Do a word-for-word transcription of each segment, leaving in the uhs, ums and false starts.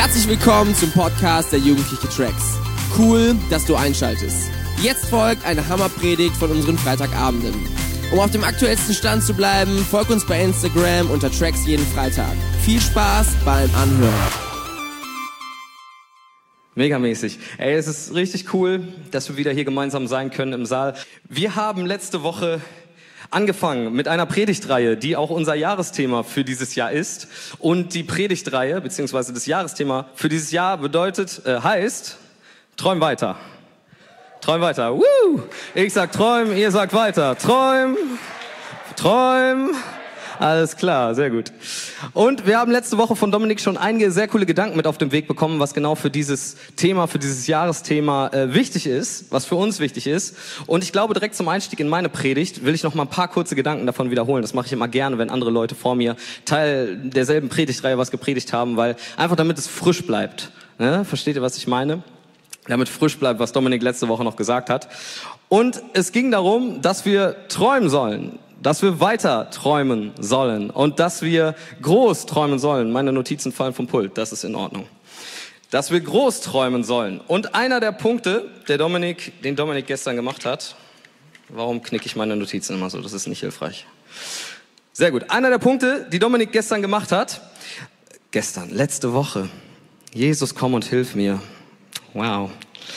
Herzlich willkommen zum Podcast der Jugendliche Tracks. Cool, dass du einschaltest. Jetzt folgt eine Hammerpredigt von unseren Freitagabenden. Um auf dem aktuellsten Stand zu bleiben, folg uns bei Instagram unter Tracks jeden Freitag. Viel Spaß beim Anhören. Megamäßig. Ey, es ist richtig cool, dass wir wieder hier gemeinsam sein können im Saal. Wir haben letzte Woche angefangen mit einer Predigtreihe, die auch unser Jahresthema für dieses Jahr ist. Und die Predigtreihe, beziehungsweise das Jahresthema für dieses Jahr bedeutet, äh, heißt, träum weiter. Träum weiter. Woo! Ich sag träum, ihr sagt weiter. Träum, träum. Alles klar, sehr gut. Und wir haben letzte Woche von Dominik schon einige sehr coole Gedanken mit auf den Weg bekommen, was genau für dieses Thema, für dieses Jahresthema äh, wichtig ist, was für uns wichtig ist. Und ich glaube, direkt zum Einstieg in meine Predigt will ich noch mal ein paar kurze Gedanken davon wiederholen. Das mache ich immer gerne, wenn andere Leute vor mir Teil derselben Predigtreihe was gepredigt haben, weil einfach damit es frisch bleibt. Ne? Versteht ihr, was ich meine? Damit frisch bleibt, was Dominik letzte Woche noch gesagt hat. Und es ging darum, dass wir träumen sollen. Dass wir weiter träumen sollen und dass wir groß träumen sollen. Meine Notizen fallen vom Pult, das ist in Ordnung. Dass wir groß träumen sollen. Und einer der Punkte, der Dominik, den Dominik gestern gemacht hat, warum knicke ich meine Notizen immer so? Das ist nicht hilfreich. Sehr gut. Einer der Punkte, die Dominik gestern gemacht hat, gestern, letzte Woche. Jesus, komm und hilf mir. Wow.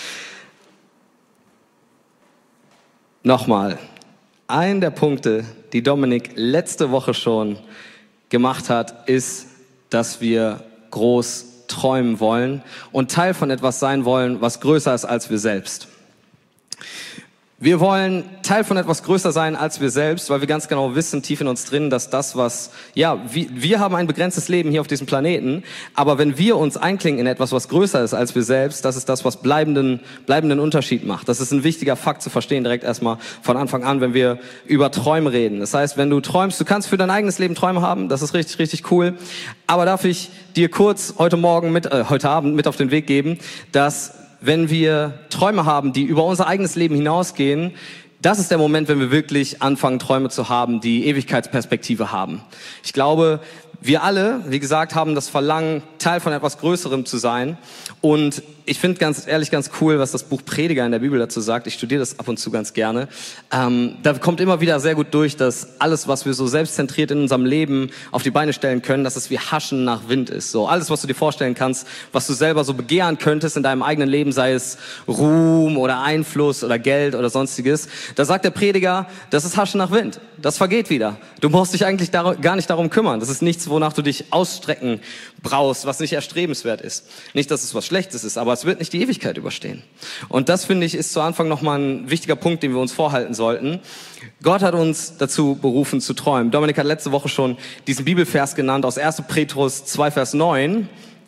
Nochmal. Ein der Punkte, die Dominik letzte Woche schon gemacht hat, ist, dass wir groß träumen wollen und Teil von etwas sein wollen, was größer ist als wir selbst. Wir wollen Teil von etwas größer sein als wir selbst, weil wir ganz genau wissen, tief in uns drin, dass das, was, ja, wir, wir haben ein begrenztes Leben hier auf diesem Planeten, aber wenn wir uns einklinken in etwas, was größer ist als wir selbst, das ist das, was bleibenden, bleibenden Unterschied macht. Das ist ein wichtiger Fakt zu verstehen, direkt erstmal von Anfang an, wenn wir über Träume reden. Das heißt, wenn du träumst, du kannst für dein eigenes Leben Träume haben, das ist richtig, richtig cool, aber darf ich dir kurz heute Morgen mit, äh, heute Abend mit auf den Weg geben, dass wenn wir Träume haben, die über unser eigenes Leben hinausgehen, das ist der Moment, wenn wir wirklich anfangen, Träume zu haben, die Ewigkeitsperspektive haben. Ich glaube, wir alle, wie gesagt, haben das Verlangen, Teil von etwas Größerem zu sein. Und ich finde ganz ehrlich ganz cool, was das Buch Prediger in der Bibel dazu sagt. Ich studiere das ab und zu ganz gerne. Ähm, da kommt immer wieder sehr gut durch, dass alles, was wir so selbstzentriert in unserem Leben auf die Beine stellen können, dass es wie Haschen nach Wind ist. So alles, was du dir vorstellen kannst, was du selber so begehren könntest in deinem eigenen Leben, sei es Ruhm oder Einfluss oder Geld oder sonstiges. Da sagt der Prediger, das ist Haschen nach Wind. Das vergeht wieder. Du brauchst dich eigentlich dar- gar nicht darum kümmern. Das ist nichts, wonach du dich ausstrecken brauchst, was nicht erstrebenswert ist. Nicht, dass es was Schlechtes ist, aber es wird nicht die Ewigkeit überstehen. Und das, finde ich, ist zu Anfang nochmal ein wichtiger Punkt, den wir uns vorhalten sollten. Gott hat uns dazu berufen zu träumen. Dominik hat letzte Woche schon diesen Bibelvers genannt aus erster Petrus zwei, Vers neun.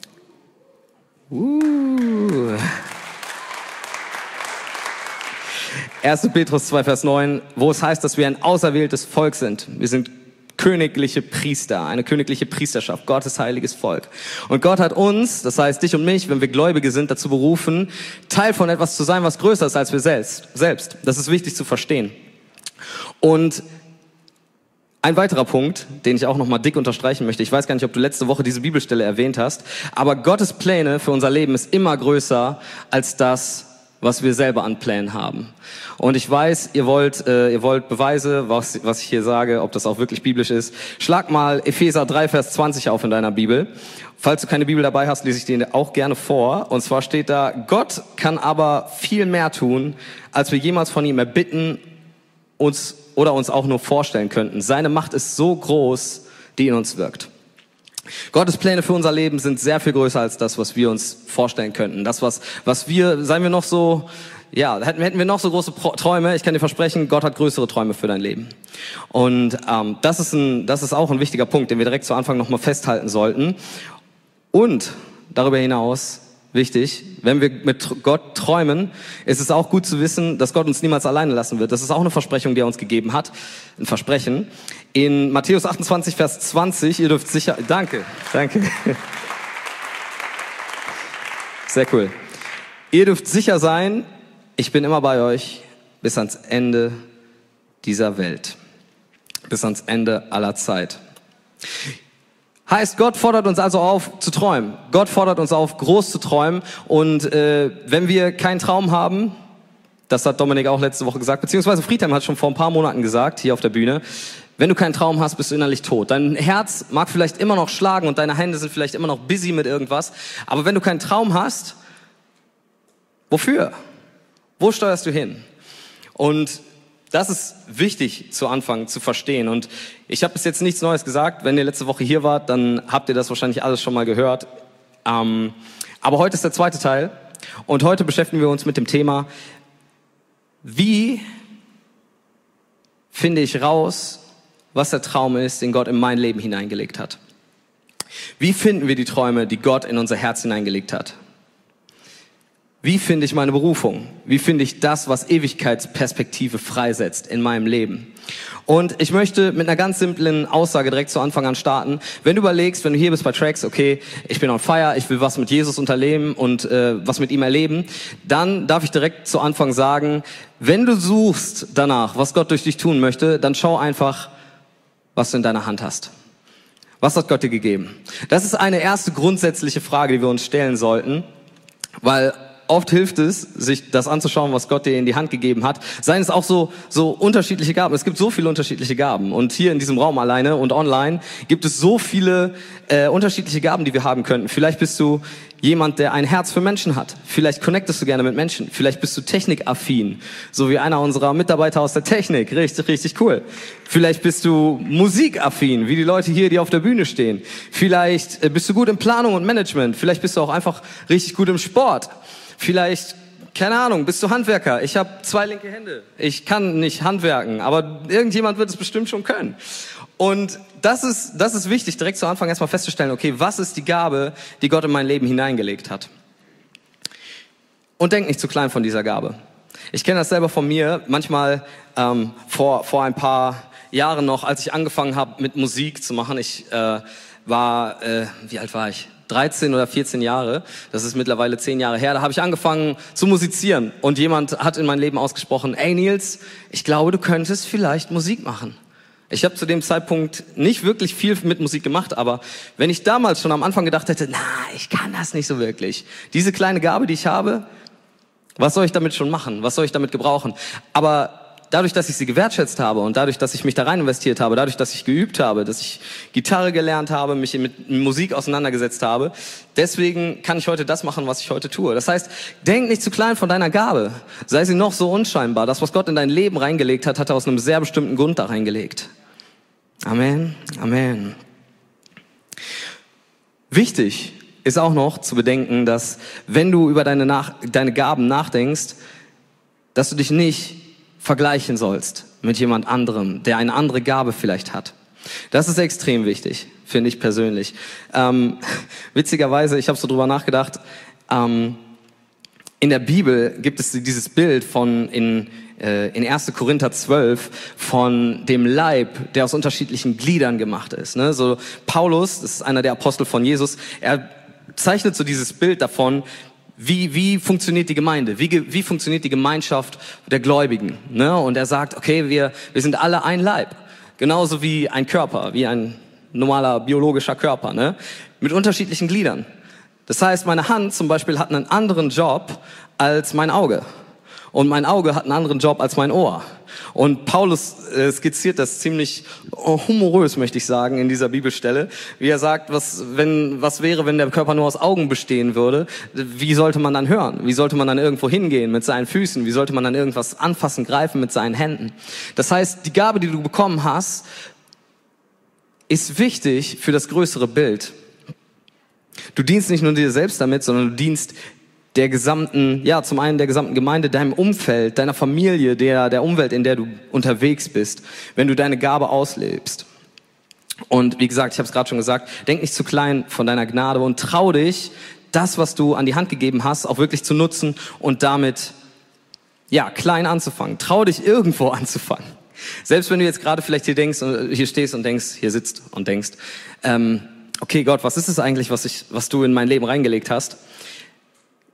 Uh. erster Petrus zwei, Vers neun, wo es heißt, dass wir ein auserwähltes Volk sind. Wir sind königliche Priester, eine königliche Priesterschaft, Gottes heiliges Volk. Und Gott hat uns, das heißt dich und mich, wenn wir Gläubige sind, dazu berufen, Teil von etwas zu sein, was größer ist als wir selbst. selbst. Das ist wichtig zu verstehen. Und ein weiterer Punkt, den ich auch nochmal dick unterstreichen möchte, ich weiß gar nicht, ob du letzte Woche diese Bibelstelle erwähnt hast, aber Gottes Pläne für unser Leben ist immer größer als das, was wir selber an Plänen haben. Und ich weiß, ihr wollt, äh, ihr wollt Beweise, was, was ich hier sage, ob das auch wirklich biblisch ist. Schlag mal Epheser drei, Vers zwanzig auf in deiner Bibel. Falls du keine Bibel dabei hast, lese ich dir auch gerne vor. Und zwar steht da, Gott kann aber viel mehr tun, als wir jemals von ihm erbitten, uns oder uns auch nur vorstellen könnten. Seine Macht ist so groß, die in uns wirkt. Gottes Pläne für unser Leben sind sehr viel größer als das, was wir uns vorstellen könnten. Das, was, was wir, seien wir noch so, ja, hätten, hätten wir noch so große Pro- Träume, ich kann dir versprechen, Gott hat größere Träume für dein Leben. Und ähm, das ist ein, das ist auch ein wichtiger Punkt, den wir direkt zu Anfang nochmal festhalten sollten. Und darüber hinaus, wichtig, wenn wir mit Gott träumen, ist es auch gut zu wissen, dass Gott uns niemals alleine lassen wird. Das ist auch eine Versprechung, die er uns gegeben hat. Ein Versprechen. In Matthäus achtundzwanzig, Vers zwanzig, ihr dürft sicher, danke, danke. Sehr cool. Ihr dürft sicher sein, ich bin immer bei euch bis ans Ende dieser Welt. Bis ans Ende aller Zeit. Heißt, Gott fordert uns also auf, zu träumen. Gott fordert uns auf, groß zu träumen. Und äh, wenn wir keinen Traum haben, das hat Dominik auch letzte Woche gesagt, beziehungsweise Friedhelm hat schon vor ein paar Monaten gesagt, hier auf der Bühne, wenn du keinen Traum hast, bist du innerlich tot. Dein Herz mag vielleicht immer noch schlagen und deine Hände sind vielleicht immer noch busy mit irgendwas. Aber wenn du keinen Traum hast, wofür? Wo steuerst du hin? Und das ist wichtig zu Anfang zu verstehen. Und ich habe bis jetzt nichts Neues gesagt. Wenn ihr letzte Woche hier wart, dann habt ihr das wahrscheinlich alles schon mal gehört. Ähm, aber heute ist der zweite Teil. Und heute beschäftigen wir uns mit dem Thema, wie finde ich raus, was der Traum ist, den Gott in mein Leben hineingelegt hat. Wie finden wir die Träume, die Gott in unser Herz hineingelegt hat? Wie finde ich meine Berufung? Wie finde ich das, was Ewigkeitsperspektive freisetzt in meinem Leben? Und ich möchte mit einer ganz simplen Aussage direkt zu Anfang an starten. Wenn du überlegst, wenn du hier bist bei Tracks, okay, ich bin on fire, ich will was mit Jesus unternehmen und äh, was mit ihm erleben, dann darf ich direkt zu Anfang sagen, wenn du suchst danach, was Gott durch dich tun möchte, dann schau einfach, was du in deiner Hand hast. Was hat Gott dir gegeben? Das ist eine erste grundsätzliche Frage, die wir uns stellen sollten, weil oft hilft es, sich das anzuschauen, was Gott dir in die Hand gegeben hat. Seien es auch so, so unterschiedliche Gaben. Es gibt so viele unterschiedliche Gaben. Und hier in diesem Raum alleine und online gibt es so viele äh, unterschiedliche Gaben, die wir haben könnten. Vielleicht bist du jemand, der ein Herz für Menschen hat. Vielleicht connectest du gerne mit Menschen. Vielleicht bist du technikaffin, so wie einer unserer Mitarbeiter aus der Technik. Richtig, richtig cool. Vielleicht bist du musikaffin, wie die Leute hier, die auf der Bühne stehen. Vielleicht äh, bist du gut in Planung und Management. Vielleicht bist du auch einfach richtig gut im Sport. Vielleicht, keine Ahnung, bist du Handwerker? Ich habe zwei linke Hände. Ich kann nicht handwerken, aber irgendjemand wird es bestimmt schon können. Und das ist, das ist wichtig, direkt zu Anfang erstmal festzustellen, okay, was ist die Gabe, die Gott in mein Leben hineingelegt hat? Und denk nicht zu klein von dieser Gabe. Ich kenne das selber von mir. Manchmal ähm, vor, vor ein paar Jahren noch, als ich angefangen habe mit Musik zu machen, ich äh, war, äh, wie alt war ich? dreizehn oder vierzehn Jahre, das ist mittlerweile zehn Jahre her, da habe ich angefangen zu musizieren und jemand hat in mein Leben ausgesprochen, ey Nils, ich glaube, du könntest vielleicht Musik machen. Ich habe zu dem Zeitpunkt nicht wirklich viel mit Musik gemacht, aber wenn ich damals schon am Anfang gedacht hätte, na, ich kann das nicht so wirklich. Diese kleine Gabe, die ich habe, was soll ich damit schon machen? Was soll ich damit gebrauchen? Aber dadurch, dass ich sie gewertschätzt habe und dadurch, dass ich mich da rein investiert habe, dadurch, dass ich geübt habe, dass ich Gitarre gelernt habe, mich mit Musik auseinandergesetzt habe, deswegen kann ich heute das machen, was ich heute tue. Das heißt, denk nicht zu klein von deiner Gabe. Sei sie noch so unscheinbar. Das, was Gott in dein Leben reingelegt hat, hat er aus einem sehr bestimmten Grund da reingelegt. Amen. Amen. Wichtig ist auch noch zu bedenken, dass wenn du über deine, Nach- deine Gaben nachdenkst, dass du dich nicht vergleichen sollst mit jemand anderem, der eine andere Gabe vielleicht hat. Das ist extrem wichtig, finde ich persönlich. Ähm, witzigerweise, ich habe so drüber nachgedacht, ähm, in der Bibel gibt es dieses Bild von in, äh, in erster Korinther zwölf von dem Leib, der aus unterschiedlichen Gliedern gemacht ist. Ne? So Paulus, das ist einer der Apostel von Jesus, er zeichnet so dieses Bild davon, Wie, wie funktioniert die Gemeinde? Wie, wie funktioniert die Gemeinschaft der Gläubigen? Ne? Und er sagt, okay, wir, wir sind alle ein Leib. Genauso wie ein Körper, wie ein normaler biologischer Körper, ne? Mit unterschiedlichen Gliedern. Das heißt, meine Hand zum Beispiel hat einen anderen Job als mein Auge. Und mein Auge hat einen anderen Job als mein Ohr. Und Paulus äh, skizziert das ziemlich humorös, möchte ich sagen, in dieser Bibelstelle. Wie er sagt, was, wenn, was wäre, wenn der Körper nur aus Augen bestehen würde? Wie sollte man dann hören? Wie sollte man dann irgendwo hingehen mit seinen Füßen? Wie sollte man dann irgendwas anfassen, greifen mit seinen Händen? Das heißt, die Gabe, die du bekommen hast, ist wichtig für das größere Bild. Du dienst nicht nur dir selbst damit, sondern du dienst der gesamten, ja, zum einen der gesamten Gemeinde, deinem Umfeld, deiner Familie, der, der Umwelt, in der du unterwegs bist, wenn du deine Gabe auslebst. Und wie gesagt, ich habe es gerade schon gesagt, denk nicht zu klein von deiner Gnade und trau dich, das, was du an die Hand gegeben hast, auch wirklich zu nutzen und damit, ja, klein anzufangen. Trau dich, irgendwo anzufangen. Selbst wenn du jetzt gerade vielleicht hier denkst, hier stehst und denkst, hier sitzt und denkst, ähm, okay Gott, was ist es eigentlich, was ich, was du in mein Leben reingelegt hast?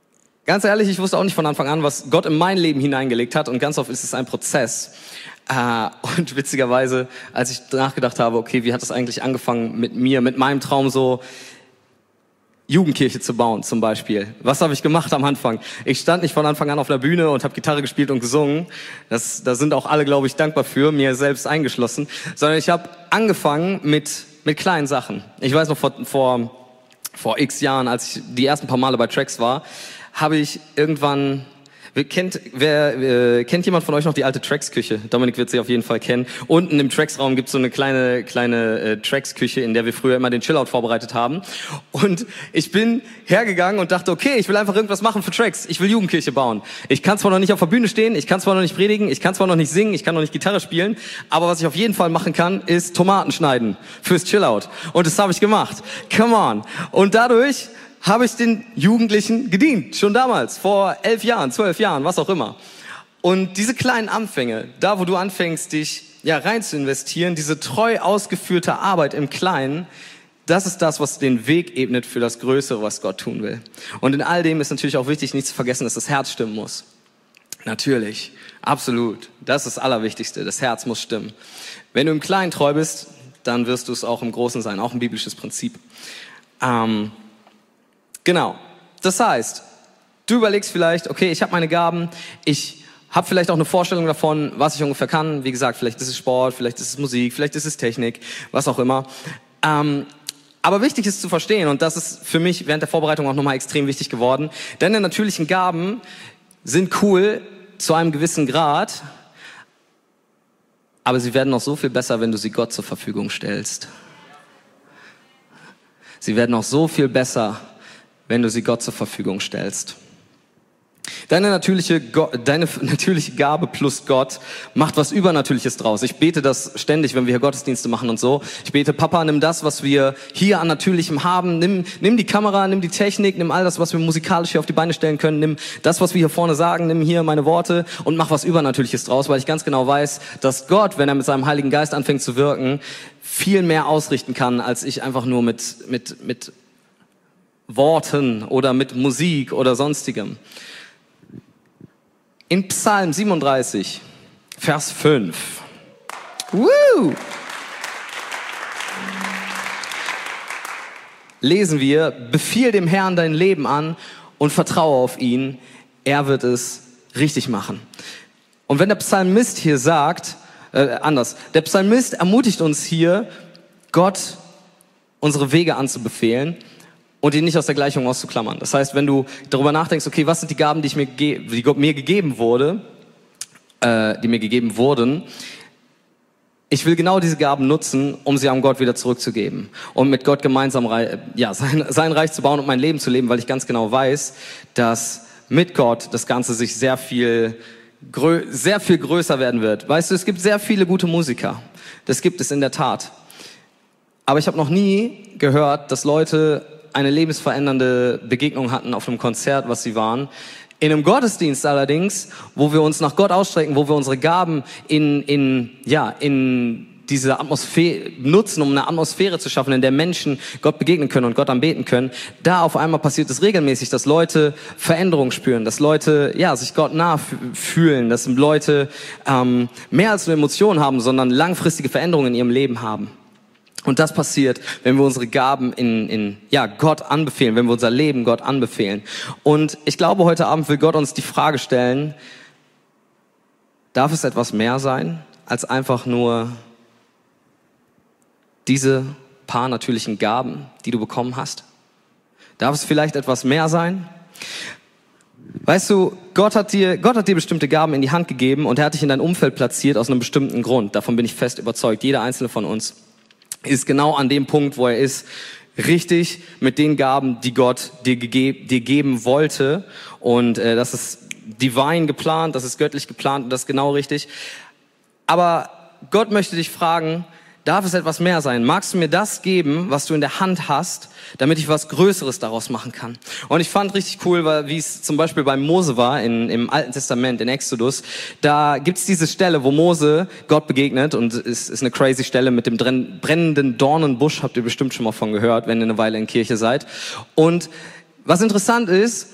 ganz ehrlich, ich wusste auch nicht von Anfang an, was Gott in mein Leben hineingelegt hat. Und ganz oft ist es ein Prozess. Äh, und witzigerweise, als ich nachgedacht habe, okay, wie hat das eigentlich angefangen mit mir, mit meinem Traum so, Jugendkirche zu bauen zum Beispiel. Was habe ich gemacht am Anfang? Ich stand nicht von Anfang an auf der Bühne und habe Gitarre gespielt und gesungen. Das, da sind auch alle, glaube ich, dankbar für, mir selbst eingeschlossen. Sondern ich habe angefangen mit mit kleinen Sachen. Ich weiß noch, vor, vor, vor x Jahren, als ich die ersten paar Male bei Tracks war, habe ich irgendwann... Kennt, wer, äh, kennt jemand von euch noch die alte Tracks-Küche? Dominik wird sie auf jeden Fall kennen. Unten im Tracks-Raum gibt es so eine kleine kleine äh, Tracks-Küche, in der wir früher immer den Chillout vorbereitet haben. Und ich bin hergegangen und dachte, okay, ich will einfach irgendwas machen für Tracks. Ich will Jugendkirche bauen. Ich kann zwar noch nicht auf der Bühne stehen, ich kann zwar noch nicht predigen, ich kann zwar noch nicht singen, ich kann noch nicht Gitarre spielen, aber was ich auf jeden Fall machen kann, ist Tomaten schneiden fürs Chillout. Und das habe ich gemacht. Come on. Und dadurch habe ich den Jugendlichen gedient, schon damals, vor elf Jahren, zwölf Jahren, was auch immer. Und diese kleinen Anfänge, da wo du anfängst, dich ja rein zu investieren, diese treu ausgeführte Arbeit im Kleinen, das ist das, was den Weg ebnet für das Größere, was Gott tun will. Und in all dem ist natürlich auch wichtig, nicht zu vergessen, dass das Herz stimmen muss. Natürlich, absolut, das ist das Allerwichtigste, das Herz muss stimmen. Wenn du im Kleinen treu bist, dann wirst du es auch im Großen sein, auch ein biblisches Prinzip. Ähm, Genau. Das heißt, du überlegst vielleicht, okay, ich habe meine Gaben, ich habe vielleicht auch eine Vorstellung davon, was ich ungefähr kann. Wie gesagt, vielleicht ist es Sport, vielleicht ist es Musik, vielleicht ist es Technik, was auch immer. Ähm, aber wichtig ist zu verstehen, und das ist für mich während der Vorbereitung auch nochmal extrem wichtig geworden, deine natürlichen Gaben sind cool zu einem gewissen Grad, aber sie werden noch so viel besser, wenn du sie Gott zur Verfügung stellst. Sie werden noch so viel besser, wenn du sie Gott zur Verfügung stellst. Deine natürliche, deine natürliche Gabe plus Gott macht was Übernatürliches draus. Ich bete das ständig, wenn wir hier Gottesdienste machen und so. Ich bete, Papa, nimm das, was wir hier an Natürlichem haben. Nimm, nimm die Kamera, nimm die Technik, nimm all das, was wir musikalisch hier auf die Beine stellen können. Nimm das, was wir hier vorne sagen, nimm hier meine Worte und mach was Übernatürliches draus, weil ich ganz genau weiß, dass Gott, wenn er mit seinem Heiligen Geist anfängt zu wirken, viel mehr ausrichten kann, als ich einfach nur mit, mit, mit Worten oder mit Musik oder sonstigem. In Psalm siebenunddreißig, Vers fünf. Woo! Lesen wir, befiehl dem Herrn dein Leben an und vertraue auf ihn, er wird es richtig machen. Und wenn der Psalmist hier sagt, äh, anders, der Psalmist ermutigt uns hier, Gott unsere Wege anzubefehlen und ihn nicht aus der Gleichung auszuklammern. Das heißt, wenn du darüber nachdenkst, okay, was sind die Gaben, die ich mir, ge- die Gott mir gegeben wurde, äh, die mir gegeben wurden, ich will genau diese Gaben nutzen, um sie an Gott wieder zurückzugeben und mit Gott gemeinsam ja, sein, sein Reich zu bauen und mein Leben zu leben, weil ich ganz genau weiß, dass mit Gott das Ganze sich sehr viel, grö- sehr viel größer werden wird. Weißt du, es gibt sehr viele gute Musiker. Das gibt es in der Tat. Aber ich habe noch nie gehört, dass Leute eine lebensverändernde Begegnung hatten auf einem Konzert, was sie waren. In einem Gottesdienst allerdings, wo wir uns nach Gott ausstrecken, wo wir unsere Gaben in, in, ja, in diese Atmosphäre nutzen, um eine Atmosphäre zu schaffen, in der Menschen Gott begegnen können und Gott anbeten können, da auf einmal passiert es regelmäßig, dass Leute Veränderung spüren, dass Leute, ja, sich Gott nah fühlen, dass Leute ähm, mehr als nur Emotionen haben, sondern langfristige Veränderungen in ihrem Leben haben. Und das passiert, wenn wir unsere Gaben in, in ja, Gott anbefehlen, wenn wir unser Leben Gott anbefehlen. Und ich glaube, heute Abend will Gott uns die Frage stellen, darf es etwas mehr sein, als einfach nur diese paar natürlichen Gaben, die du bekommen hast? Darf es vielleicht etwas mehr sein? Weißt du, Gott hat dir, Gott hat dir bestimmte Gaben in die Hand gegeben und er hat dich in dein Umfeld platziert aus einem bestimmten Grund. Davon bin ich fest überzeugt. Jeder einzelne von uns ist genau an dem Punkt, wo er ist, richtig mit den Gaben, die Gott dir, gege- dir geben wollte. Und äh, das ist divine geplant, das ist göttlich geplant und das ist genau richtig. Aber Gott möchte dich fragen, darf es etwas mehr sein? Magst du mir das geben, was du in der Hand hast, damit ich was Größeres daraus machen kann? Und ich fand richtig cool, weil, wie es zum Beispiel bei Mose war in, im Alten Testament, in Exodus, da gibt's diese Stelle, wo Mose Gott begegnet und es ist eine crazy Stelle mit dem brennenden Dornenbusch, habt ihr bestimmt schon mal von gehört, wenn ihr eine Weile in Kirche seid. Und was interessant ist,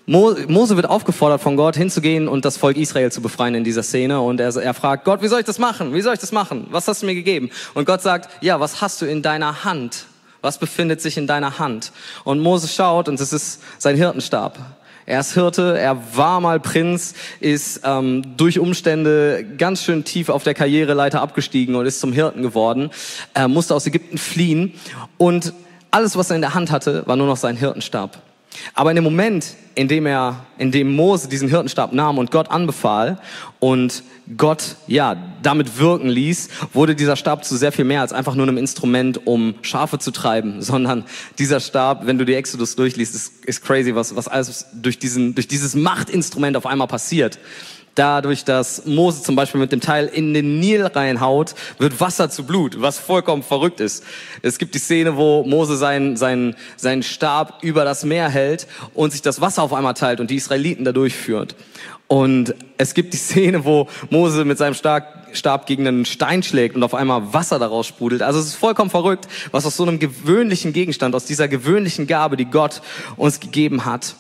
Mo- Mose wird aufgefordert von Gott hinzugehen und das Volk Israel zu befreien in dieser Szene. Und er, er fragt Gott, wie soll ich das machen? Wie soll ich das machen? Was hast du mir gegeben? Und Gott sagt, ja, was hast du in deiner Hand? Was befindet sich in deiner Hand? Und Mose schaut und es ist sein Hirtenstab. Er ist Hirte, er war mal Prinz, ist ähm, durch Umstände ganz schön tief auf der Karriereleiter abgestiegen und ist zum Hirten geworden. Er musste aus Ägypten fliehen und alles, was er in der Hand hatte, war nur noch sein Hirtenstab. Aber in dem Moment, in dem er, in dem Mose diesen Hirtenstab nahm und Gott anbefahl und Gott, ja, damit wirken ließ, wurde dieser Stab zu sehr viel mehr als einfach nur einem Instrument, um Schafe zu treiben, sondern dieser Stab, wenn du die Exodus durchliest, ist, ist crazy, was, was alles durch diesen, durch dieses Machtinstrument auf einmal passiert. Dadurch, dass Mose zum Beispiel mit dem Teil in den Nil reinhaut, wird Wasser zu Blut, was vollkommen verrückt ist. Es gibt die Szene, wo Mose seinen, seinen, seinen Stab über das Meer hält und sich das Wasser auf einmal teilt und die Israeliten da durchführt. Und es gibt die Szene, wo Mose mit seinem Stab gegen einen Stein schlägt und auf einmal Wasser daraus sprudelt. Also es ist vollkommen verrückt, was aus so einem gewöhnlichen Gegenstand, aus dieser gewöhnlichen Gabe, die Gott uns gegeben hat,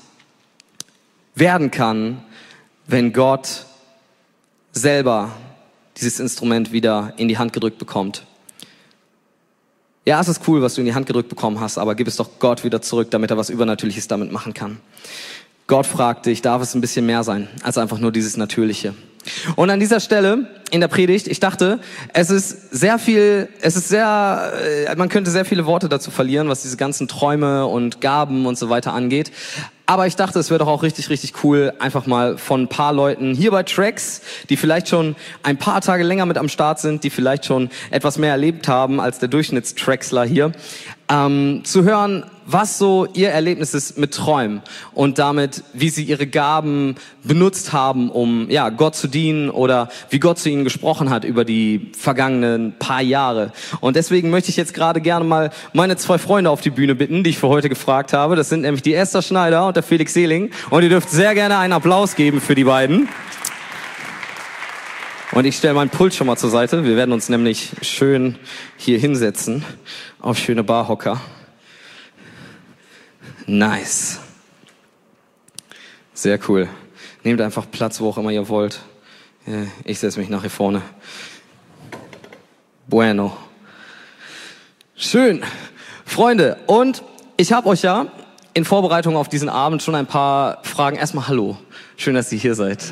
werden kann, wenn Gott selber dieses Instrument wieder in die Hand gedrückt bekommt. Ja, es ist cool, was du in die Hand gedrückt bekommen hast, aber gib es doch Gott wieder zurück, damit er was Übernatürliches damit machen kann. Gott fragt dich, darf es ein bisschen mehr sein, als einfach nur dieses Natürliche? Und an dieser Stelle in der Predigt, ich dachte, es ist sehr viel, es ist sehr, man könnte sehr viele Worte dazu verlieren, was diese ganzen Träume und Gaben und so weiter angeht. Aber ich dachte, es wäre doch auch richtig, richtig cool, einfach mal von ein paar Leuten hier bei Tracks, die vielleicht schon ein paar Tage länger mit am Start sind, die vielleicht schon etwas mehr erlebt haben als der Durchschnittstracksler hier, ähm, zu hören, was so ihr Erlebnis ist mit Träumen und damit, wie sie ihre Gaben benutzt haben, um ja Gott zu dienen oder wie Gott zu ihnen gesprochen hat über die vergangenen paar Jahre. Und deswegen möchte ich jetzt gerade gerne mal meine zwei Freunde auf die Bühne bitten, die ich für heute gefragt habe. Das sind nämlich die Esther Schneider und der Felix Seeling. Und ihr dürft sehr gerne einen Applaus geben für die beiden. Und ich stelle meinen Pult schon mal zur Seite. Wir werden uns nämlich schön hier hinsetzen auf schöne Barhocker. Nice. Sehr cool. Nehmt einfach Platz, wo auch immer ihr wollt. Ich setze mich nach hier vorne. Bueno. Schön. Freunde, und ich habe euch ja in Vorbereitung auf diesen Abend schon ein paar Fragen. Erstmal hallo. Schön, dass ihr hier seid.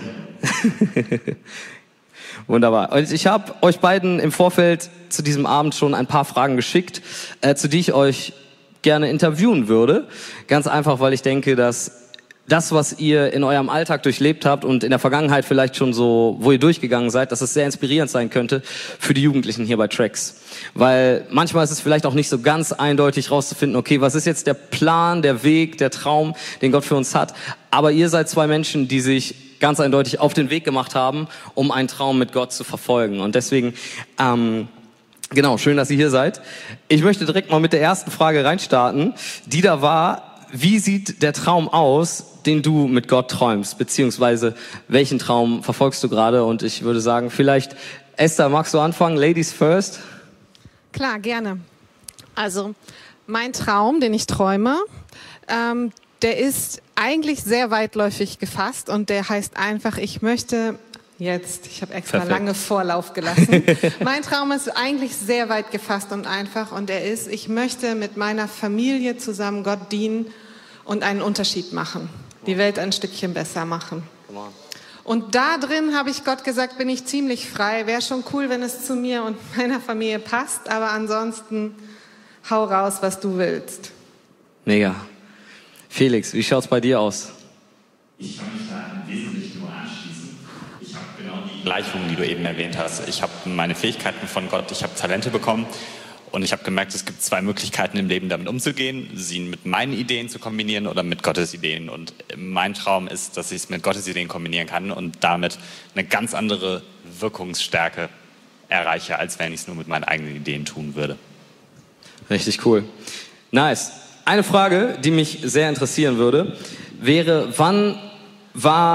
Wunderbar. Und ich habe euch beiden im Vorfeld zu diesem Abend schon ein paar Fragen geschickt, äh, zu die ich euch gerne interviewen würde. Ganz einfach, weil ich denke, dass das, was ihr in eurem Alltag durchlebt habt und in der Vergangenheit vielleicht schon so, wo ihr durchgegangen seid, dass es sehr inspirierend sein könnte für die Jugendlichen hier bei Tracks. Weil manchmal ist es vielleicht auch nicht so ganz eindeutig rauszufinden, okay, was ist jetzt der Plan, der Weg, der Traum, den Gott für uns hat. Aber ihr seid zwei Menschen, die sich ganz eindeutig auf den Weg gemacht haben, um einen Traum mit Gott zu verfolgen. Und deswegen, ähm, genau, schön, dass ihr hier seid. Ich möchte direkt mal mit der ersten Frage reinstarten, die da war: Wie sieht der Traum aus, den du mit Gott träumst? Beziehungsweise, welchen Traum verfolgst du gerade? Und ich würde sagen, vielleicht, Esther, magst du anfangen? Ladies first. Klar, gerne. Also, mein Traum, den ich träume, ähm, der ist eigentlich sehr weitläufig gefasst und der heißt einfach, ich möchte jetzt, ich habe extra Perfekt. lange Vorlauf gelassen. Mein Traum ist eigentlich sehr weit gefasst und einfach und er ist, ich möchte mit meiner Familie zusammen Gott dienen und einen Unterschied machen, die Welt ein Stückchen besser machen. Und da drin habe ich Gott gesagt, bin ich ziemlich frei. Wäre schon cool, wenn es zu mir und meiner Familie passt, aber ansonsten hau raus, was du willst. Mega. Felix, wie schaut's bei dir aus? Ich kann mich da im Wesentlichen nur anschließen. Ich habe genau die Gleichungen, die du eben erwähnt hast. Ich habe meine Fähigkeiten von Gott, ich habe Talente bekommen und ich habe gemerkt, es gibt zwei Möglichkeiten im Leben, damit umzugehen, sie mit meinen Ideen zu kombinieren oder mit Gottes Ideen. Und mein Traum ist, dass ich es mit Gottes Ideen kombinieren kann und damit eine ganz andere Wirkungsstärke erreiche, als wenn ich es nur mit meinen eigenen Ideen tun würde. Richtig cool. Nice. Eine Frage, die mich sehr interessieren würde, wäre, wann war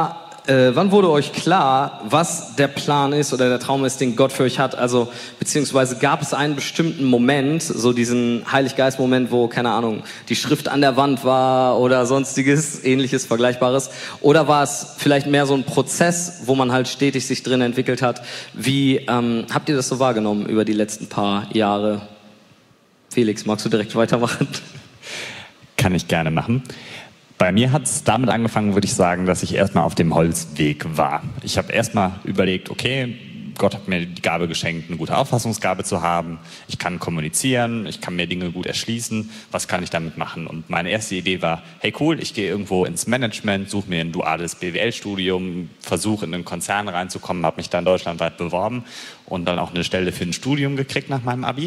äh, wann wurde euch klar, was der Plan ist oder der Traum ist, den Gott für euch hat? Also, beziehungsweise gab es einen bestimmten Moment, so diesen Heiliggeist-Moment, wo, keine Ahnung, die Schrift an der Wand war oder sonstiges, ähnliches, Vergleichbares? Oder war es vielleicht mehr so ein Prozess, wo man halt stetig sich drin entwickelt hat? Wie ähm, habt ihr das so wahrgenommen über die letzten paar Jahre? Felix, magst du direkt weitermachen? Kann ich gerne machen. Bei mir hat es damit angefangen, würde ich sagen, dass ich erstmal auf dem Holzweg war. Ich habe erstmal überlegt, okay, Gott hat mir die Gabe geschenkt, eine gute Auffassungsgabe zu haben. Ich kann kommunizieren, ich kann mir Dinge gut erschließen. Was kann ich damit machen? Und meine erste Idee war, hey cool, ich gehe irgendwo ins Management, suche mir ein duales B W L-Studium, versuche in einen Konzern reinzukommen, habe mich dann deutschlandweit beworben und dann auch eine Stelle für ein Studium gekriegt nach meinem Abi.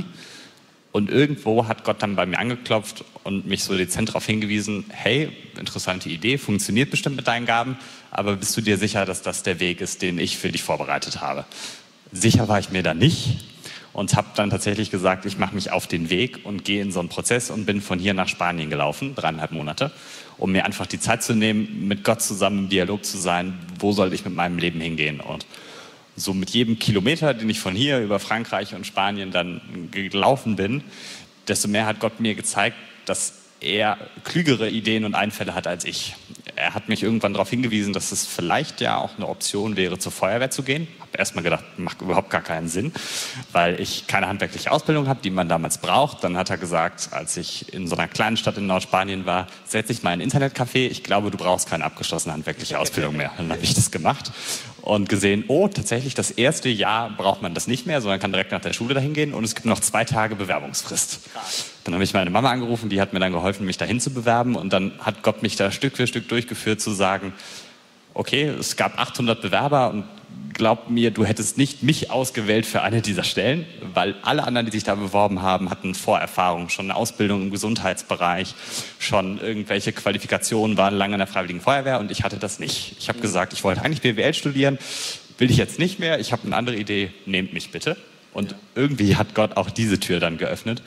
Und irgendwo hat Gott dann bei mir angeklopft und mich so dezent darauf hingewiesen, hey, interessante Idee, funktioniert bestimmt mit deinen Gaben, aber bist du dir sicher, dass das der Weg ist, den ich für dich vorbereitet habe? Sicher war ich mir da nicht und habe dann tatsächlich gesagt, ich mache mich auf den Weg und gehe in so einen Prozess und bin von hier nach Spanien gelaufen, dreieinhalb Monate, um mir einfach die Zeit zu nehmen, mit Gott zusammen im Dialog zu sein, wo soll ich mit meinem Leben hingehen? Und so mit jedem Kilometer, den ich von hier über Frankreich und Spanien dann gelaufen bin, desto mehr hat Gott mir gezeigt, dass er klügere Ideen und Einfälle hat als ich. Er hat mich irgendwann darauf hingewiesen, dass es vielleicht ja auch eine Option wäre, zur Feuerwehr zu gehen. Ich habe erstmal gedacht, macht überhaupt gar keinen Sinn, weil ich keine handwerkliche Ausbildung habe, die man damals braucht. Dann hat er gesagt, als ich in so einer kleinen Stadt in Nordspanien war, setz dich mal in ein Internetcafé, ich glaube, du brauchst keine abgeschlossene handwerkliche Ausbildung mehr. Dann habe ich das gemacht und gesehen, oh, tatsächlich das erste Jahr braucht man das nicht mehr, sondern kann direkt nach der Schule dahin gehen und es gibt noch zwei Tage Bewerbungsfrist. Dann habe ich meine Mama angerufen, die hat mir dann geholfen, mich dahin zu bewerben und dann hat Gott mich da Stück für Stück durchgeführt zu sagen, okay, es gab achthundert Bewerber und glaub mir, du hättest nicht mich ausgewählt für eine dieser Stellen, weil alle anderen, die sich da beworben haben, hatten Vorerfahrung, schon eine Ausbildung im Gesundheitsbereich, schon irgendwelche Qualifikationen, waren lange in der Freiwilligen Feuerwehr und ich hatte das nicht. Ich habe gesagt, ich wollte eigentlich B W L studieren, will ich jetzt nicht mehr, ich habe eine andere Idee, nehmt mich bitte. Und irgendwie hat Gott auch diese Tür dann geöffnet.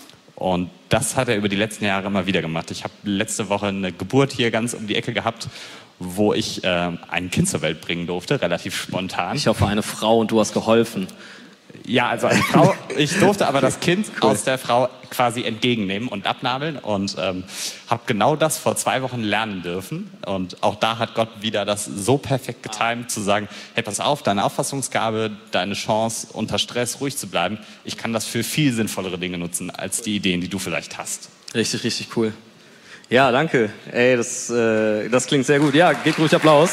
Und das hat er über die letzten Jahre immer wieder gemacht. Ich habe letzte Woche eine Geburt hier ganz um die Ecke gehabt, wo ich äh, ein Kind zur Welt bringen durfte, relativ spontan. Ich hoffe, eine Frau und du hast geholfen. Ja, also eine Frau. Ich durfte aber das Kind cool. aus der Frau quasi entgegennehmen und abnabeln und ähm, habe genau das vor zwei Wochen lernen dürfen. Und auch da hat Gott wieder das so perfekt getimt, zu sagen, hey, pass auf, deine Auffassungsgabe, deine Chance, unter Stress ruhig zu bleiben, ich kann das für viel sinnvollere Dinge nutzen, als die Ideen, die du vielleicht hast. Richtig, richtig cool. Ja, danke. Ey, das, äh, das klingt sehr gut. Ja, gebt ruhig Applaus.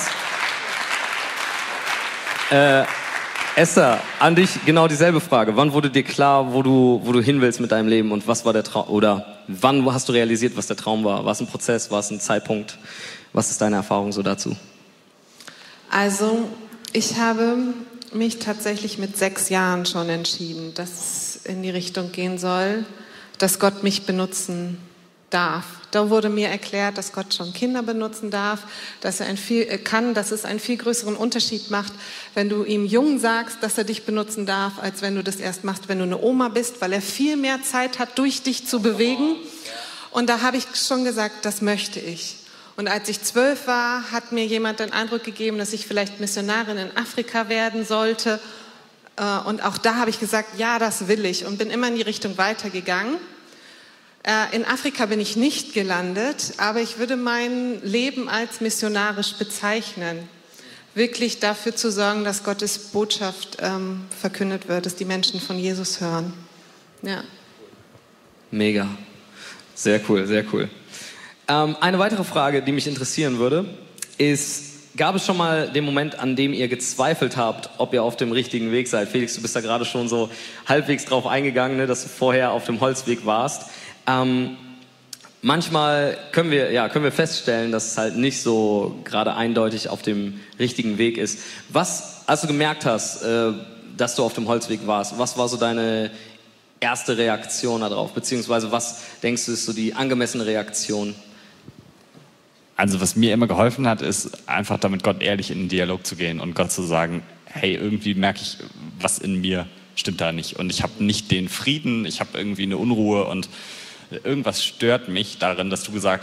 Äh, Esther, an dich genau dieselbe Frage. Wann wurde dir klar, wo du, wo du hin willst mit deinem Leben und was war der Traum? Oder wann hast du realisiert, was der Traum war? War es ein Prozess? War es ein Zeitpunkt? Was ist deine Erfahrung so dazu? Also, ich habe mich tatsächlich mit sechs Jahren schon entschieden, dass es in die Richtung gehen soll, dass Gott mich benutzen darf. Da wurde mir erklärt, dass Gott schon Kinder benutzen darf, dass er ein viel kann, dass es einen viel größeren Unterschied macht, wenn du ihm jung sagst, dass er dich benutzen darf, als wenn du das erst machst, wenn du eine Oma bist, weil er viel mehr Zeit hat, durch dich zu bewegen. Und da habe ich schon gesagt, das möchte ich. Und als ich zwölf war, hat mir jemand den Eindruck gegeben, dass ich vielleicht Missionarin in Afrika werden sollte. Und auch da habe ich gesagt, ja, das will ich, und bin immer in die Richtung weitergegangen. In Afrika bin ich nicht gelandet, aber ich würde mein Leben als missionarisch bezeichnen. Wirklich dafür zu sorgen, dass Gottes Botschaft ähm, verkündet wird, dass die Menschen von Jesus hören. Ja. Mega. Sehr cool, sehr cool. Ähm, eine weitere Frage, die mich interessieren würde, ist, gab es schon mal den Moment, an dem ihr gezweifelt habt, ob ihr auf dem richtigen Weg seid? Felix, du bist da gerade schon so halbwegs drauf eingegangen, ne, dass du vorher auf dem Holzweg warst. Ähm, manchmal können wir, ja, können wir feststellen, dass es halt nicht so gerade eindeutig auf dem richtigen Weg ist. Was, als du gemerkt hast, äh, dass du auf dem Holzweg warst, was war so deine erste Reaktion darauf? Beziehungsweise was denkst du ist so die angemessene Reaktion? Also was mir immer geholfen hat, ist einfach damit Gott ehrlich in den Dialog zu gehen und Gott zu sagen, hey, irgendwie merke ich, was in mir stimmt da nicht. Und ich habe nicht den Frieden, ich habe irgendwie eine Unruhe und irgendwas stört mich darin, dass du gesagt hast,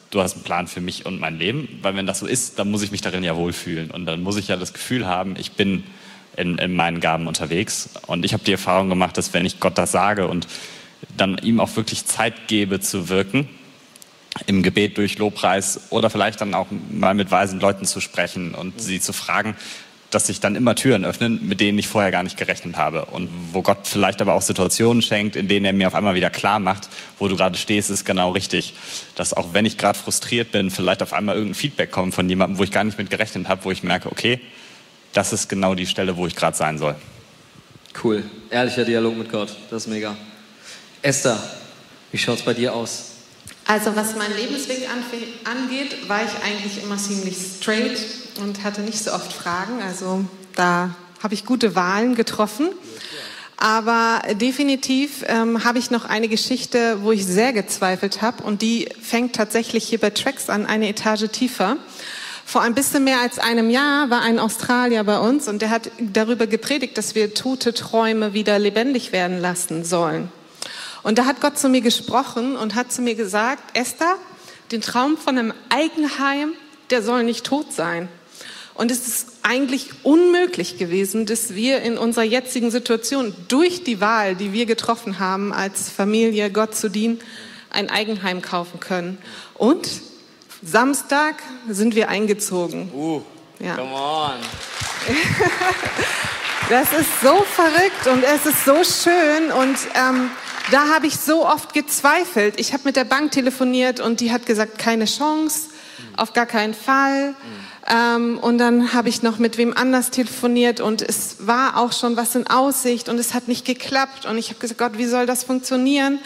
du hast einen Plan für mich und mein Leben. Weil wenn das so ist, dann muss ich mich darin ja wohlfühlen. Und dann muss ich ja das Gefühl haben, ich bin in, in meinen Gaben unterwegs. Und ich habe die Erfahrung gemacht, dass wenn ich Gott das sage und dann ihm auch wirklich Zeit gebe zu wirken, im Gebet durch Lobpreis oder vielleicht dann auch mal mit weisen Leuten zu sprechen und sie zu fragen, dass sich dann immer Türen öffnen, mit denen ich vorher gar nicht gerechnet habe. Und wo Gott vielleicht aber auch Situationen schenkt, in denen er mir auf einmal wieder klar macht, wo du gerade stehst, ist genau richtig. Dass auch wenn ich gerade frustriert bin, vielleicht auf einmal irgendein Feedback kommt von jemandem, wo ich gar nicht mit gerechnet habe, wo ich merke, okay, das ist genau die Stelle, wo ich gerade sein soll. Cool. Ehrlicher Dialog mit Gott. Das ist mega. Esther, wie schaut's bei dir aus? Also was meinen Lebensweg angeht, war ich eigentlich immer ziemlich straight und hatte nicht so oft Fragen. Also da habe ich gute Wahlen getroffen. Aber definitiv ähm, habe ich noch eine Geschichte, wo ich sehr gezweifelt habe. Und die fängt tatsächlich hier bei Tracks an, eine Etage tiefer. Vor ein bisschen mehr als einem Jahr war ein Australier bei uns und der hat darüber gepredigt, dass wir tote Träume wieder lebendig werden lassen sollen. Und da hat Gott zu mir gesprochen und hat zu mir gesagt, Esther, den Traum von einem Eigenheim, der soll nicht tot sein. Und es ist eigentlich unmöglich gewesen, dass wir in unserer jetzigen Situation durch die Wahl, die wir getroffen haben, als Familie Gott zu dienen, ein Eigenheim kaufen können. Und Samstag sind wir eingezogen. Uh, ja. Come on. Das ist so verrückt und es ist so schön und ähm, da habe ich so oft gezweifelt. Ich habe mit der Bank telefoniert und die hat gesagt, keine Chance, auf gar keinen Fall. Ähm, und dann habe ich noch mit wem anders telefoniert und es war auch schon was in Aussicht und es hat nicht geklappt. Und ich habe gesagt, Gott, wie soll das funktionieren?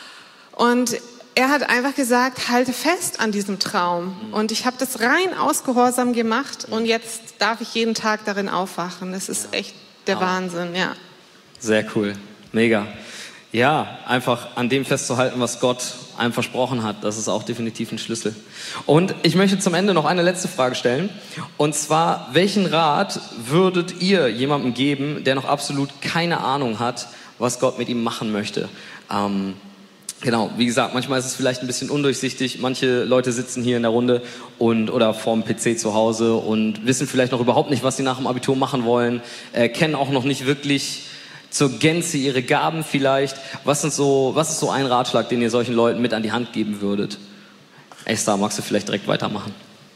Und er hat einfach gesagt, halte fest an diesem Traum. Und ich habe das rein aus Gehorsam gemacht und jetzt darf ich jeden Tag darin aufwachen. Das ist echt der Wahnsinn, ja. Sehr cool, mega. Ja, einfach an dem festzuhalten, was Gott einem versprochen hat, das ist auch definitiv ein Schlüssel. Und ich möchte zum Ende noch eine letzte Frage stellen. Und zwar, welchen Rat würdet ihr jemandem geben, der noch absolut keine Ahnung hat, was Gott mit ihm machen möchte? Ähm, genau, wie gesagt, manchmal ist es vielleicht ein bisschen undurchsichtig. Manche Leute sitzen hier in der Runde und oder vorm P C zu Hause und wissen vielleicht noch überhaupt nicht, was sie nach dem Abitur machen wollen, äh, kennen auch noch nicht wirklich zur Gänze ihre Gaben vielleicht. Was sind so, was ist so ein Ratschlag, den ihr solchen Leuten mit an die Hand geben würdet? Esther, magst du vielleicht direkt weitermachen?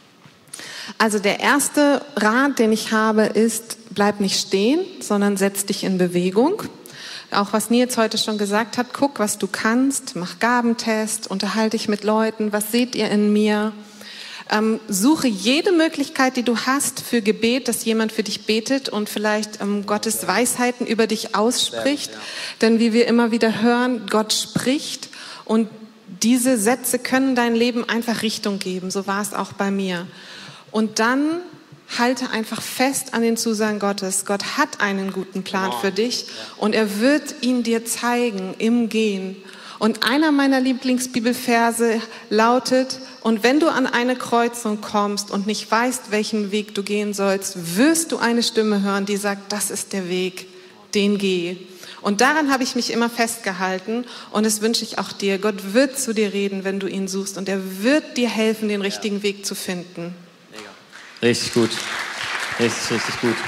Also der erste Rat, den ich habe, ist, bleib nicht stehen, sondern setz dich in Bewegung. Auch was Nils heute schon gesagt hat, guck, was du kannst, mach Gabentest, unterhalte dich mit Leuten, was seht ihr in mir? Ähm, suche jede Möglichkeit, die du hast für Gebet, dass jemand für dich betet und vielleicht ähm, Gottes Weisheiten über dich ausspricht. Ja. Denn wie wir immer wieder hören, Gott spricht und diese Sätze können dein Leben einfach Richtung geben. So war es auch bei mir. Und dann halte einfach fest an den Zusagen Gottes. Gott hat einen guten Plan für dich und er wird ihn dir zeigen im Gehen. Und einer meiner Lieblingsbibelverse lautet, und wenn du an eine Kreuzung kommst und nicht weißt, welchen Weg du gehen sollst, wirst du eine Stimme hören, die sagt, das ist der Weg, den geh. Und daran habe ich mich immer festgehalten und das wünsche ich auch dir. Gott wird zu dir reden, wenn du ihn suchst und er wird dir helfen, den richtigen Weg zu finden. Richtig gut. Richtig, richtig gut.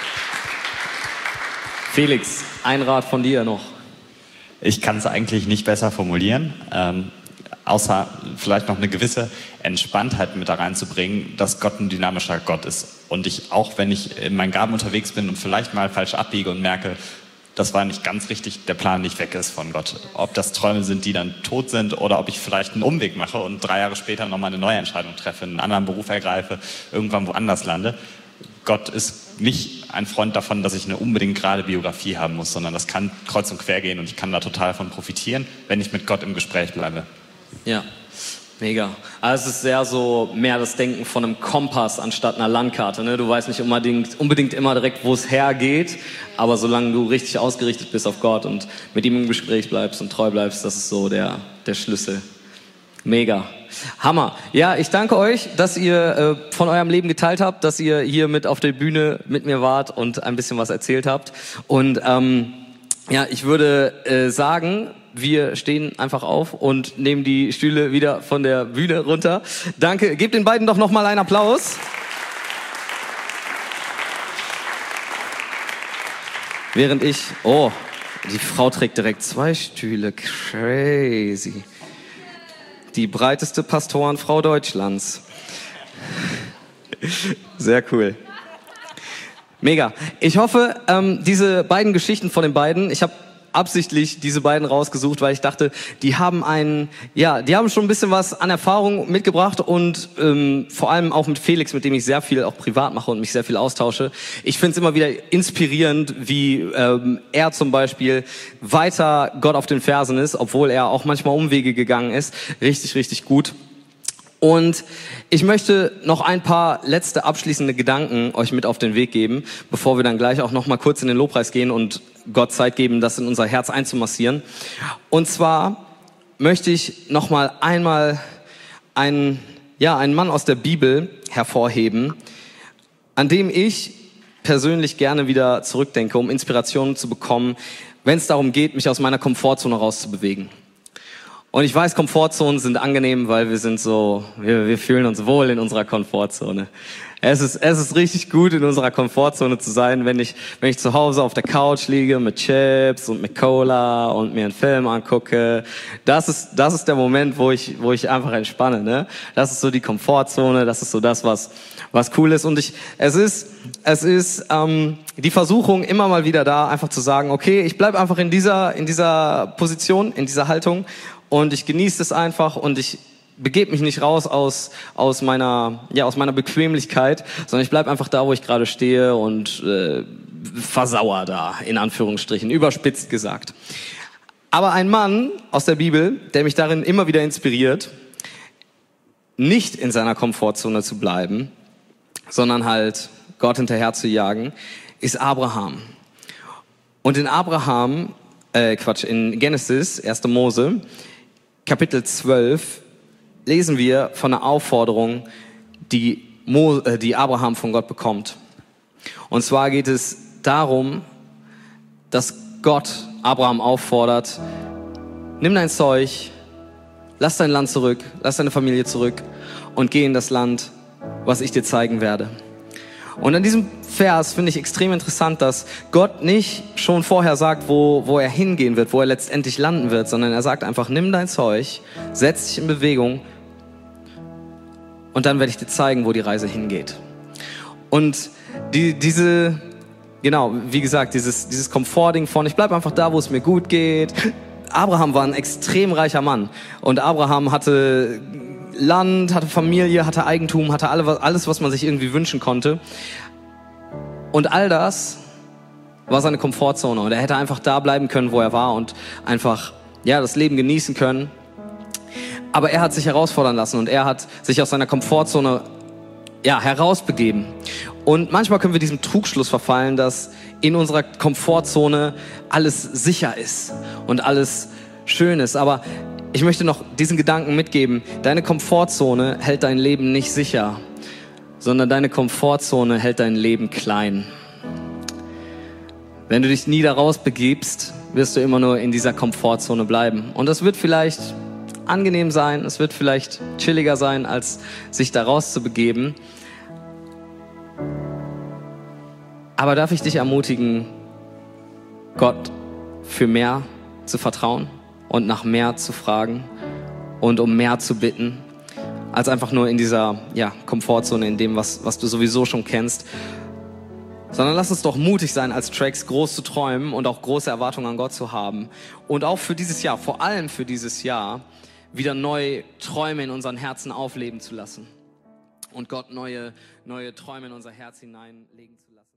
Felix, ein Rat von dir noch. Ich kann es eigentlich nicht besser formulieren, ähm, außer vielleicht noch eine gewisse Entspanntheit mit da reinzubringen, dass Gott ein dynamischer Gott ist. Und ich, auch wenn ich in meinen Gaben unterwegs bin und vielleicht mal falsch abbiege und merke, das war nicht ganz richtig, der Plan nicht weg ist von Gott. Ob das Träume sind, die dann tot sind oder ob ich vielleicht einen Umweg mache und drei Jahre später nochmal eine neue Entscheidung treffe, einen anderen Beruf ergreife, irgendwann woanders lande. Gott ist nicht ein Freund davon, dass ich eine unbedingt gerade Biografie haben muss, sondern das kann kreuz und quer gehen und ich kann da total von profitieren, wenn ich mit Gott im Gespräch bleibe. Ja, mega. Also es ist sehr so mehr das Denken von einem Kompass anstatt einer Landkarte. Ne? Du weißt nicht unbedingt, unbedingt immer direkt, wo es hergeht, aber solange du richtig ausgerichtet bist auf Gott und mit ihm im Gespräch bleibst und treu bleibst, das ist so der, der Schlüssel. Mega. Hammer. Ja, ich danke euch, dass ihr äh, von eurem Leben geteilt habt, dass ihr hier mit auf der Bühne mit mir wart und ein bisschen was erzählt habt. Und ähm, ja, ich würde äh, sagen, wir stehen einfach auf und nehmen die Stühle wieder von der Bühne runter. Danke, gebt den beiden doch nochmal einen Applaus. Während ich, oh, die Frau trägt direkt zwei Stühle, crazy. Die breiteste Pastorenfrau Deutschlands. Sehr cool. Mega. Ich hoffe, ähm, diese beiden Geschichten von den beiden, ich habe absichtlich diese beiden rausgesucht, weil ich dachte, die haben einen, ja, die haben schon ein bisschen was an Erfahrung mitgebracht und ähm, vor allem auch mit Felix, mit dem ich sehr viel auch privat mache und mich sehr viel austausche. Ich finde es immer wieder inspirierend, wie ähm, er zum Beispiel weiter Gott auf den Fersen ist, obwohl er auch manchmal Umwege gegangen ist. Richtig, richtig gut. Und ich möchte noch ein paar letzte abschließende Gedanken euch mit auf den Weg geben, bevor wir dann gleich auch noch mal kurz in den Lobpreis gehen und Gott Zeit geben, das in unser Herz einzumassieren. Und zwar möchte ich noch mal einmal einen, ja, einen Mann aus der Bibel hervorheben, an dem ich persönlich gerne wieder zurückdenke, um Inspirationen zu bekommen, wenn es darum geht, mich aus meiner Komfortzone rauszubewegen. Und ich weiß, Komfortzonen sind angenehm, weil wir sind so, wir, wir fühlen uns wohl in unserer Komfortzone. Es ist, es ist richtig gut, in unserer Komfortzone zu sein, wenn ich, wenn ich zu Hause auf der Couch liege mit Chips und mit Cola und mir einen Film angucke. Das ist, das ist der Moment, wo ich, wo ich einfach entspanne, ne? Das ist so die Komfortzone, das ist so das, was, was cool ist. Und ich, es ist, es ist, ähm, die Versuchung immer mal wieder da, einfach zu sagen, okay, ich bleib einfach in dieser, in dieser Position, in dieser Haltung. Und ich genieße es einfach und ich begebe mich nicht raus aus aus meiner ja aus meiner Bequemlichkeit, sondern ich bleib einfach da, wo ich gerade stehe und äh, versauer da, in Anführungsstrichen, überspitzt gesagt. Aber ein Mann aus der Bibel, der mich darin immer wieder inspiriert, nicht in seiner Komfortzone zu bleiben, sondern halt Gott hinterher zu jagen, ist Abraham. Und in Abraham, äh, Quatsch, in Genesis, erster Mose, Kapitel zwölf, lesen wir von einer Aufforderung, die, Mo, äh, die Abraham von Gott bekommt. Und zwar geht es darum, dass Gott Abraham auffordert, nimm dein Zeug, lass dein Land zurück, lass deine Familie zurück und geh in das Land, was ich dir zeigen werde. Und an diesem Vers finde ich extrem interessant, dass Gott nicht schon vorher sagt, wo, wo er hingehen wird, wo er letztendlich landen wird, sondern er sagt einfach, nimm dein Zeug, setz dich in Bewegung und dann werde ich dir zeigen, wo die Reise hingeht. Und die, diese, genau, wie gesagt, dieses, dieses Komfortding von, ich bleib einfach da, wo es mir gut geht. Abraham war ein extrem reicher Mann und Abraham hatte Land, hatte Familie, hatte Eigentum, hatte alles, was man sich irgendwie wünschen konnte. Und all das war seine Komfortzone. Und er hätte einfach da bleiben können, wo er war und einfach, ja, das Leben genießen können. Aber er hat sich herausfordern lassen und er hat sich aus seiner Komfortzone, ja, herausbegeben. Und manchmal können wir diesem Trugschluss verfallen, dass in unserer Komfortzone alles sicher ist und alles schön ist. Aber ich möchte noch diesen Gedanken mitgeben. Deine Komfortzone hält dein Leben nicht sicher, sondern deine Komfortzone hält dein Leben klein. Wenn du dich nie da raus begibst, wirst du immer nur in dieser Komfortzone bleiben. Und das wird vielleicht angenehm sein, es wird vielleicht chilliger sein, als sich da raus zu begeben. Aber darf ich dich ermutigen, Gott für mehr zu vertrauen und nach mehr zu fragen und um mehr zu bitten, als einfach nur in dieser ja, Komfortzone, in dem, was, was du sowieso schon kennst. Sondern lass uns doch mutig sein, als Tracks groß zu träumen und auch große Erwartungen an Gott zu haben. Und auch für dieses Jahr, vor allem für dieses Jahr, wieder neue Träume in unseren Herzen aufleben zu lassen. Und Gott neue, neue Träume in unser Herz hineinlegen zu lassen.